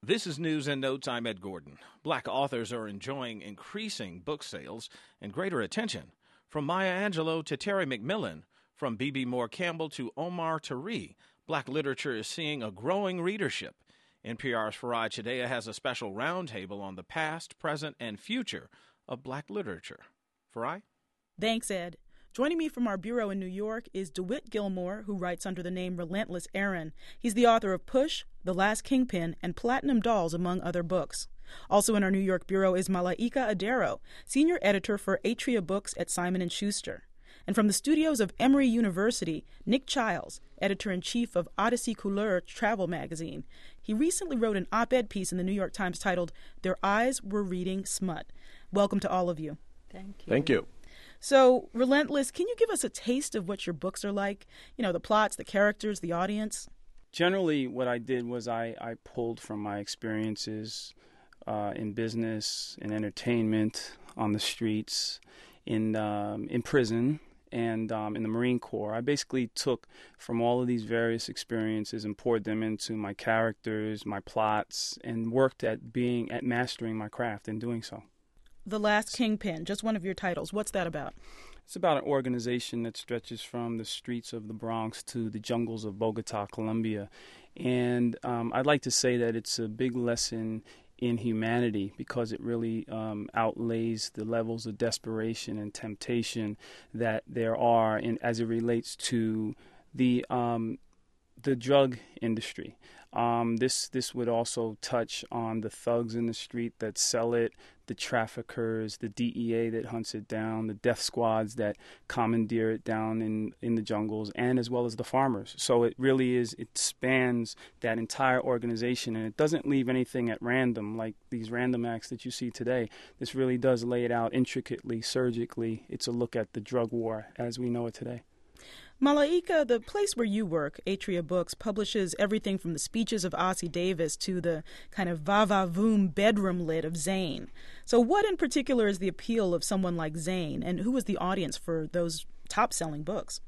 This is News and Notes. I'm Ed Gordon. Black authors are enjoying increasing book sales and greater attention. From Maya Angelou to Terry McMillan, from B.B. Moore Campbell to Omar Tariq, black literature is seeing a growing readership. NPR's Farai Chideya has a special roundtable on the past, present, and future of black literature. Farai? Thanks, Ed. Joining me from our bureau in New York is DeWitt Gilmore, who writes under the name Relentless Aaron. He's the author of Push, The Last Kingpin, and Platinum Dolls, among other books. Also in our New York bureau is Malaika Adero, senior editor for Atria Books at Simon & Schuster. And from the studios of Emory University, Nick Childs, editor-in-chief of Odyssey Couleur travel magazine. He recently wrote an op-ed piece in the New York Times titled, Their Eyes Were Reading Smut. Welcome to all of you. Thank you. Thank you. So, Relentless, can you give us a taste of what your books are like? You know, the plots, the characters, the audience? Generally, what I did was I pulled from my experiences in business, in entertainment, on the streets, in prison, and in the Marine Corps. I basically took from all of these various experiences and poured them into my characters, my plots, and worked at mastering my craft in doing so. The Last Kingpin, just one of your titles. What's that about? It's about an organization that stretches from the streets of the Bronx to the jungles of Bogota, Colombia. And I'd like to say that it's a big lesson in humanity because it really outlays the levels of desperation and temptation that there are as it relates to the drug industry. This would also touch on the thugs in the street that sell it, the traffickers, the DEA that hunts it down, the death squads that commandeer it down in the jungles, and as well as the farmers. So it spans that entire organization, and it doesn't leave anything at random like these random acts that you see today. This really does lay it out intricately, surgically. It's a look at the drug war as we know it today. Malaika, the place where you work, Atria Books, publishes everything from the speeches of Ossie Davis to the kind of va-va-voom bedroom lit of Zane. So what in particular is the appeal of someone like Zane, and who was the audience for those top-selling books?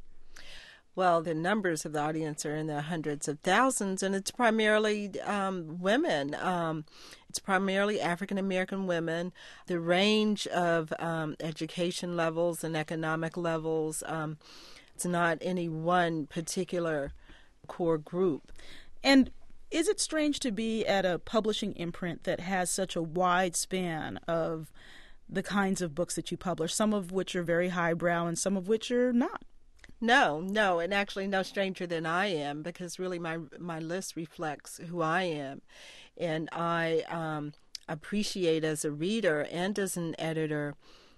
Well, the numbers of the audience are in the hundreds of thousands, and it's primarily women. It's primarily African-American women. The range of education levels and economic levels, it's not any one particular core group. And is it strange to be at a publishing imprint that has such a wide span of the kinds of books that you publish, some of which are very highbrow and some of which are not? No, and actually no stranger than I am, because really my list reflects who I am. And I appreciate as a reader and as an editor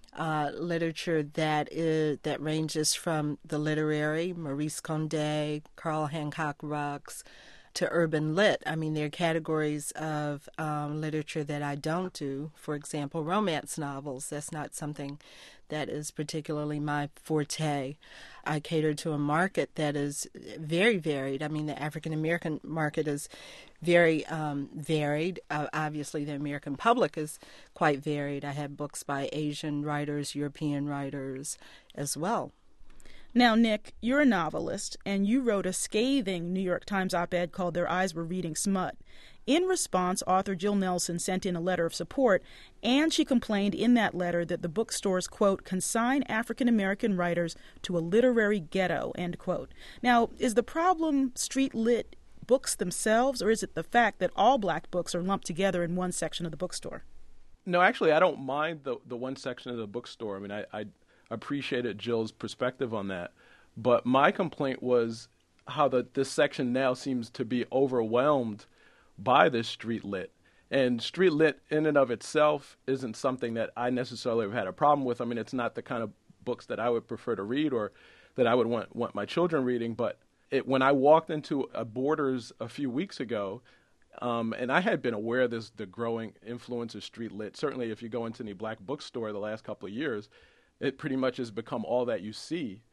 literature that ranges from the literary, Maurice Condé, Carl Hancock Rux, to urban lit. I mean, there are categories of literature that I don't do. For example, romance novels. That's not something that is particularly my forte. I cater to a market that is very varied. I mean, the African-American market is very varied. Obviously, the American public is quite varied. I have books by Asian writers, European writers as well. Now, Nick, you're a novelist, and you wrote a scathing New York Times op-ed called Their Eyes Were Reading Smut. In response, author Jill Nelson sent in a letter of support, and she complained in that letter that the bookstores, quote, consign African-American writers to a literary ghetto, end quote. Now, is the problem street-lit books themselves, or is it the fact that all black books are lumped together in one section of the bookstore? No, actually, I don't mind the one section of the bookstore. I mean, I appreciated Jill's perspective on that. But my complaint was how this section now seems to be overwhelmed by this street lit. And street lit in and of itself isn't something that I necessarily have had a problem with. I mean, it's not the kind of books that I would prefer to read or that I would want my children reading. But when I walked into a Borders a few weeks ago, and I had been aware of the growing influence of street lit. Certainly if you go into any black bookstore the last couple of years, it pretty much has become all that you see.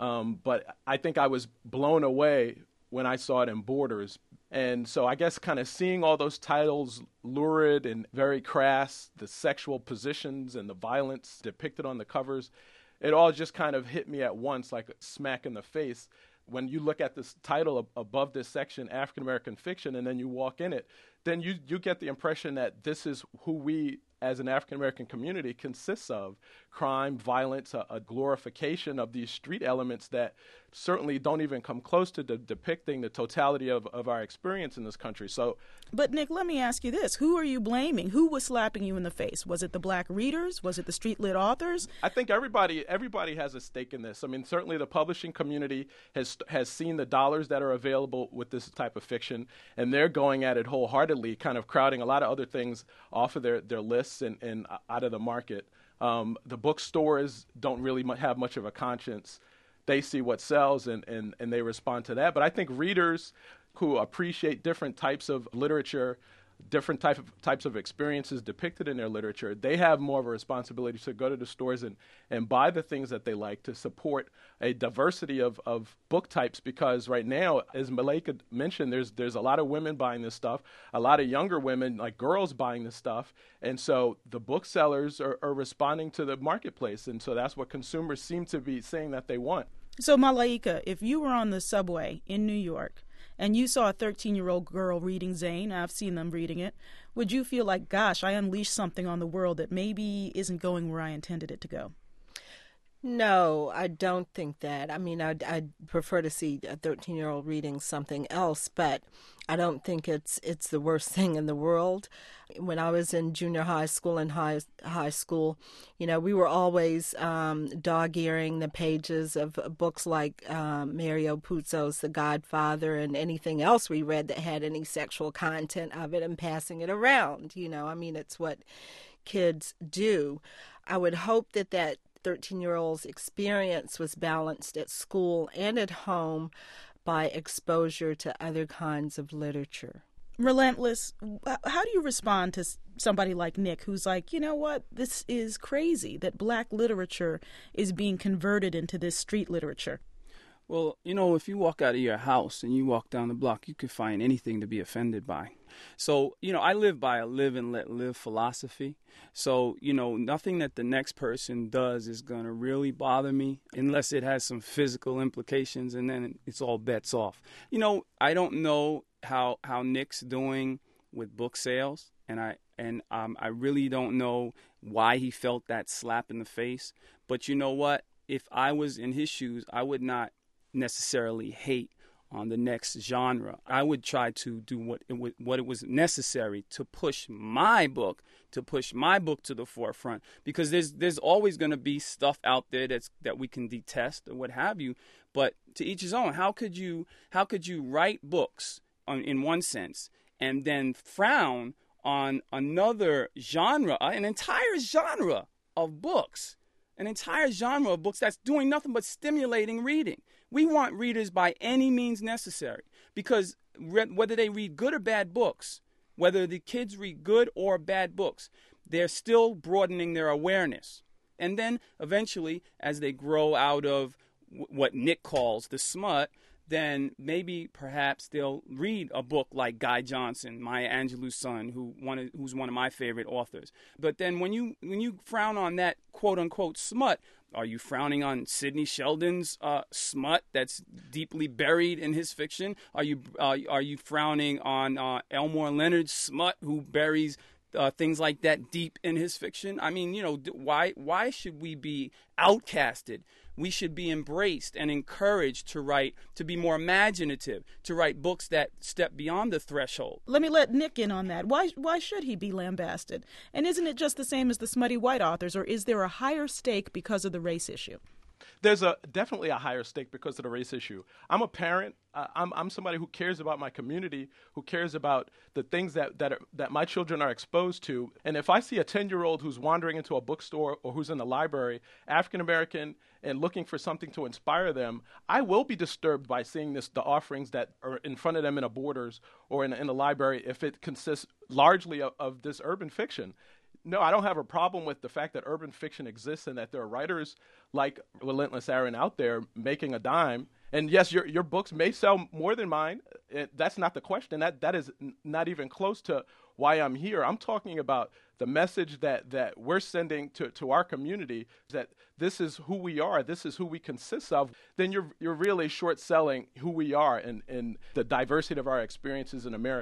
But I think I was blown away when I saw it in Borders. And so I guess kind of seeing all those titles, lurid and very crass, the sexual positions and the violence depicted on the covers, it all just kind of hit me at once like a smack in the face. When you look at this title above this section, African American fiction, and then you walk in it, then you get the impression that this is who we as an African-American community consists of: crime, violence, a glorification of these street elements that certainly don't even come close to depicting the totality of our experience in this country. So, but Nick, let me ask you this. Who are you blaming? Who was slapping you in the face? Was it the black readers? Was it the street lit authors? I think everybody has a stake in this. I mean, certainly the publishing community has seen the dollars that are available with this type of fiction, and they're going at it wholeheartedly, kind of crowding a lot of other things off of their lists and out of the market. The bookstores don't really have much of a conscience. They see what sells and they respond to that. But I think readers who appreciate different types of literature, different types of experiences depicted in their literature, they have more of a responsibility to go to the stores and buy the things that they like, to support a diversity of book types, because right now, as Malika mentioned, there's a lot of women buying this stuff, a lot of younger women, like girls, buying this stuff, and so the booksellers are responding to the marketplace, and so that's what consumers seem to be saying that they want. So Malaika, if you were on the subway in New York and you saw a 13-year-old girl reading Zane, I've seen them reading it, would you feel like, gosh, I unleashed something on the world that maybe isn't going where I intended it to go? No, I don't think that. I mean, I'd prefer to see a 13-year-old reading something else, but I don't think it's the worst thing in the world. When I was in junior high school and high school, we were always dog-earing the pages of books like Mario Puzo's The Godfather and anything else we read that had any sexual content of it and passing it around. I mean, it's what kids do. I would hope that 13-year-old's experience was balanced at school and at home by exposure to other kinds of literature. Relentless, how do you respond to somebody like Nick who's like, you know what, this is crazy that black literature is being converted into this street literature? Well, if you walk out of your house and you walk down the block, you could find anything to be offended by. So, I live by a live and let live philosophy. So, nothing that the next person does is going to really bother me unless it has some physical implications, and then it's all bets off. I don't know how Nick's doing with book sales, and I really don't know why he felt that slap in the face. But you know what? If I was in his shoes, I would not necessarily hate on the next genre. I would try to do what it was necessary to push my book to the forefront, because there's always going to be stuff out there that we can detest or what have you. But to each his own. How could you write books in one sense and then frown on another genre, an entire genre of books that's doing nothing but stimulating reading? We want readers by any means necessary, because whether they read good or bad books, whether the kids read good or bad books, they're still broadening their awareness. And then eventually, as they grow out of what Nick calls the smut, then maybe perhaps they'll read a book like Guy Johnson, Maya Angelou's son, who's one of my favorite authors. But then when you frown on that quote-unquote smut, are you frowning on Sidney Sheldon's smut that's deeply buried in his fiction? Are you frowning on Elmore Leonard's smut, who buries things like that deep in his fiction? I mean, why should we be outcasted? We should be embraced and encouraged to be more imaginative, to write books that step beyond the threshold. Let me let Nick in on that. Why should he be lambasted? And isn't it just the same as the smutty white authors, or is there a higher stake because of the race issue? There's definitely a higher stake because of the race issue. I'm a parent. I'm somebody who cares about my community, who cares about the things that my children are exposed to. And if I see a 10-year-old who's wandering into a bookstore or who's in the library, African American, and looking for something to inspire them, I will be disturbed by seeing the offerings that are in front of them in a Borders or in a library if it consists largely of this urban fiction. No, I don't have a problem with the fact that urban fiction exists and that there are writers like Relentless Aaron out there making a dime. And yes, your books may sell more than mine. That's not the question. That is not even close to why I'm here. I'm talking about the message that we're sending to our community, that this is who we are, this is who we consist of. Then you're really short selling who we are and the diversity of our experiences in America.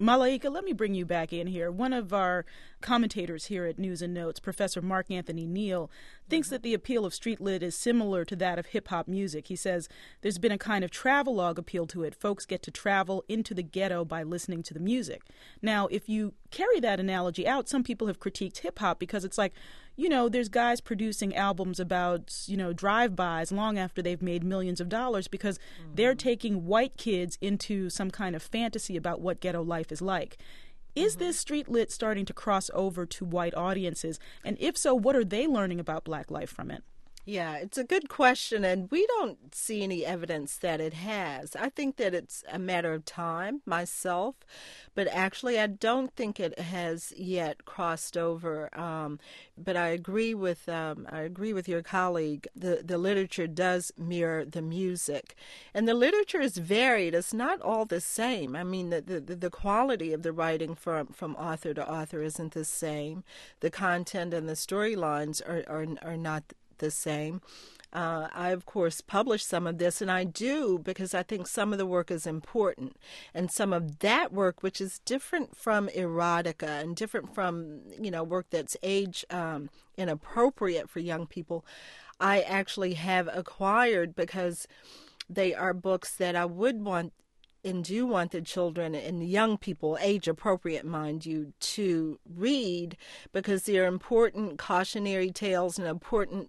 Malaika, let me bring you back in here. One of our commentators here at News and Notes, Professor Mark Anthony Neal, thinks that the appeal of street lit is similar to that of hip-hop music. He says there's been a kind of travelogue appeal to it. Folks get to travel into the ghetto by listening to the music. Now, if you carry that analogy out, some people have critiqued hip-hop because it's like, you know, there's guys producing albums about, you know, drive-bys long after they've made millions of dollars because they're taking white kids into some kind of fantasy about what ghetto life is like. Is this street lit starting to cross over to white audiences? And if so, what are they learning about black life from it? Yeah, it's a good question, and we don't see any evidence that it has. I think that it's a matter of time myself, but actually I don't think it has yet crossed over. But I agree with your colleague. The literature does mirror the music, and the literature is varied. It's not all the same. I mean, the quality of the writing from author to author isn't the same. The content and the storylines are not the same. I, of course, publish some of this, and I do because I think some of the work is important. And some of that work, which is different from erotica and different from, you know, work that's age inappropriate for young people, I actually have acquired because they are books that I would want and do want the children and the young people, age appropriate, mind you, to read because they're important cautionary tales and important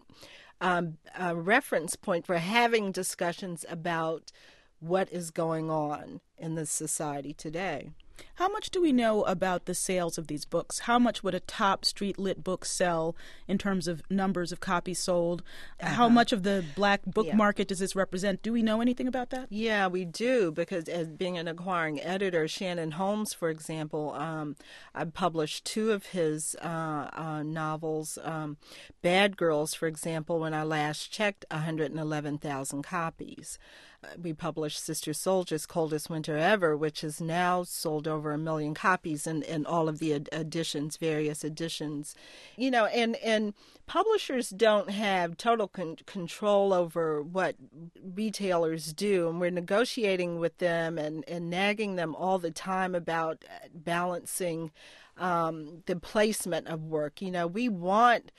reference point for having discussions about what is going on in the society today. How much do we know about the sales of these books? How much would a top street lit book sell in terms of numbers of copies sold? How much of the black book market does this represent? Do we know anything about that? Yeah, we do, because as being an acquiring editor, Shannon Holmes, for example, I published 2 of his novels. Bad Girls, for example, when I last checked, 111,000 copies. We published Sister Soldier's Coldest Winter Ever, which has now sold over 1 million copies in all of the editions, various editions. You know, and publishers don't have total control over what retailers do, and we're negotiating with them and nagging them all the time about balancing the placement of work. You know, we want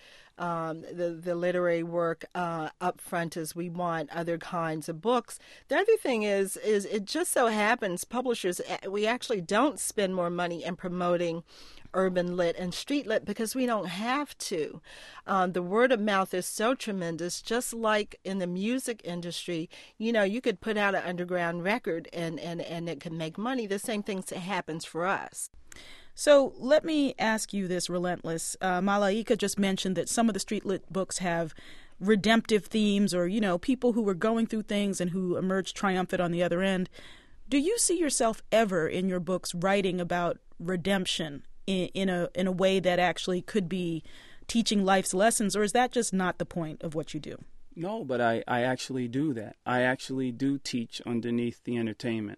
the literary work up front as we want other kinds of books. The other thing is it just so happens publishers, we actually don't spend more money in promoting urban lit and street lit because we don't have to. The word of mouth is so tremendous, just like in the music industry. You know, you could put out an underground record and it can make money. The same thing happens for us. So let me ask you this, Relentless. Malaika just mentioned that some of the street lit books have redemptive themes or, you know, people who were going through things and who emerged triumphant on the other end. Do you see yourself ever in your books writing about redemption in a way that actually could be teaching life's lessons, or is that just not the point of what you do? No, but I actually do that. I actually do teach underneath the entertainment.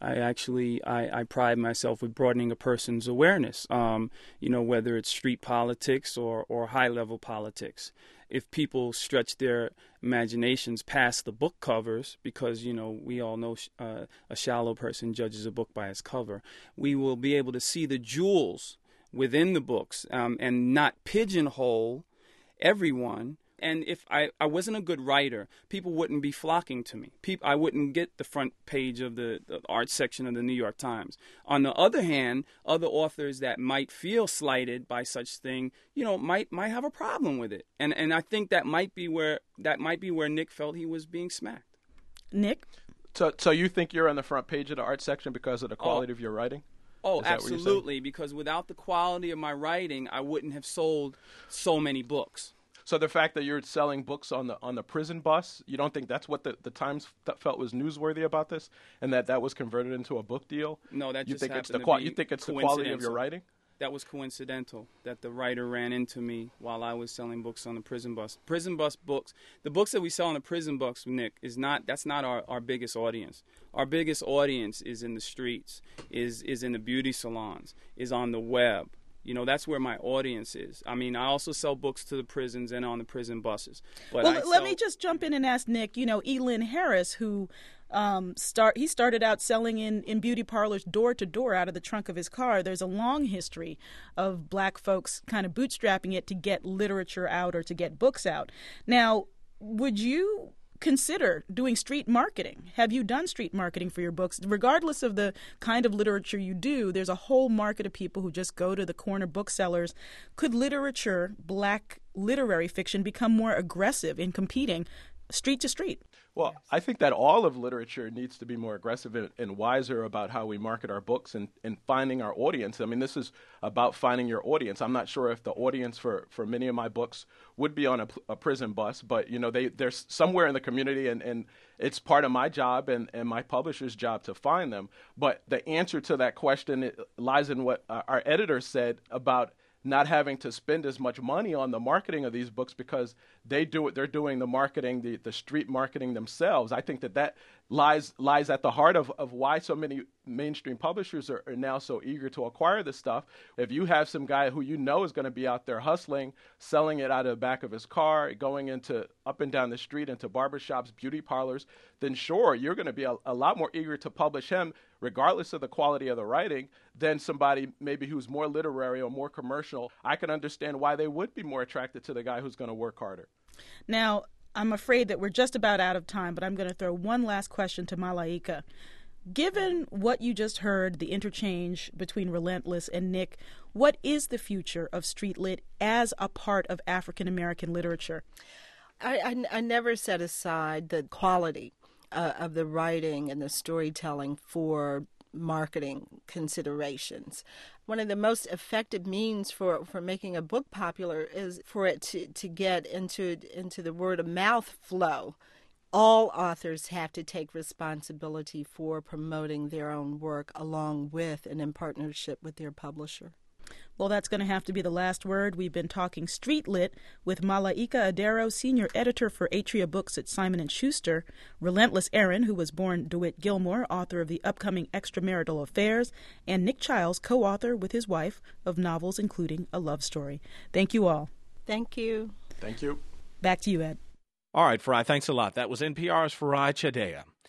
I pride myself with broadening a person's awareness, you know, whether it's street politics or high-level politics. If people stretch their imaginations past the book covers, because, you know, we all know a shallow person judges a book by its cover, we will be able to see the jewels within the books and not pigeonhole everyone. And if I wasn't a good writer, people wouldn't be flocking to me. I wouldn't get the front page of the art section of the New York Times. On the other hand, other authors that might feel slighted by such thing, you know, might have a problem with it. And I think that might be where Nick felt he was being smacked. Nick? So you think you're on the front page of the art section because of the quality of your writing? Oh, absolutely. Because without the quality of my writing, I wouldn't have sold so many books. So the fact that you're selling books on the prison bus, you don't think that's what the Times felt was newsworthy about this, and that was converted into a book deal? No, that you just think happened you think it's the quality of your writing? That was coincidental, that the writer ran into me while I was selling books on the prison bus. Prison bus books, the books that we sell on the prison bus, Nick, that's not our biggest audience. Our biggest audience is in the streets, is in the beauty salons, is on the web. You know, that's where my audience is. I mean, I also sell books to the prisons and on the prison buses. But well, let me just jump in and ask Nick, you know, Elin Harris, who he started out selling in beauty parlors door to door out of the trunk of his car. There's a long history of black folks kind of bootstrapping it to get literature out or to get books out. Now, would you consider doing street marketing? Have you done street marketing for your books? Regardless of the kind of literature you do, there's a whole market of people who just go to the corner booksellers. Could literature, black literary fiction, become more aggressive in competing street to street? Well, I think that all of literature needs to be more aggressive and wiser about how we market our books and finding our audience. I mean, this is about finding your audience. I'm not sure if the audience for many of my books would be on a prison bus, but, you know, they're somewhere in the community, and it's part of my job and my publisher's job to find them. But the answer to that question lies in what our editor said about not having to spend as much money on the marketing of these books because they're doing the marketing, the street marketing themselves. I think that lies at the heart of why so many mainstream publishers are now so eager to acquire this stuff. If you have some guy who you know is going to be out there hustling, selling it out of the back of his car, going into up and down the street into barbershops, beauty parlors, then sure, you're going to be a lot more eager to publish him, regardless of the quality of the writing, than somebody maybe who's more literary or more commercial. I can understand why they would be more attracted to the guy who's going to work harder. Now, I'm afraid that we're just about out of time, but I'm going to throw one last question to Malaika. Given what you just heard, the interchange between Relentless and Nick, what is the future of street lit as a part of African American literature? I never set aside the quality of the writing and the storytelling for marketing considerations. One of the most effective means for making a book popular is for it to get into the word of mouth flow. All authors have to take responsibility for promoting their own work along with and in partnership with their publisher. Well, that's going to have to be the last word. We've been talking Street Lit with Malaika Adero, senior editor for Atria Books at Simon & Schuster, Relentless Aaron, who was born DeWitt Gilmore, author of the upcoming Extramarital Affairs, and Nick Childs, co-author with his wife of novels including A Love Story. Thank you all. Thank you. Thank you. Back to you, Ed. All right, Farai, thanks a lot. That was NPR's Farai Chideya.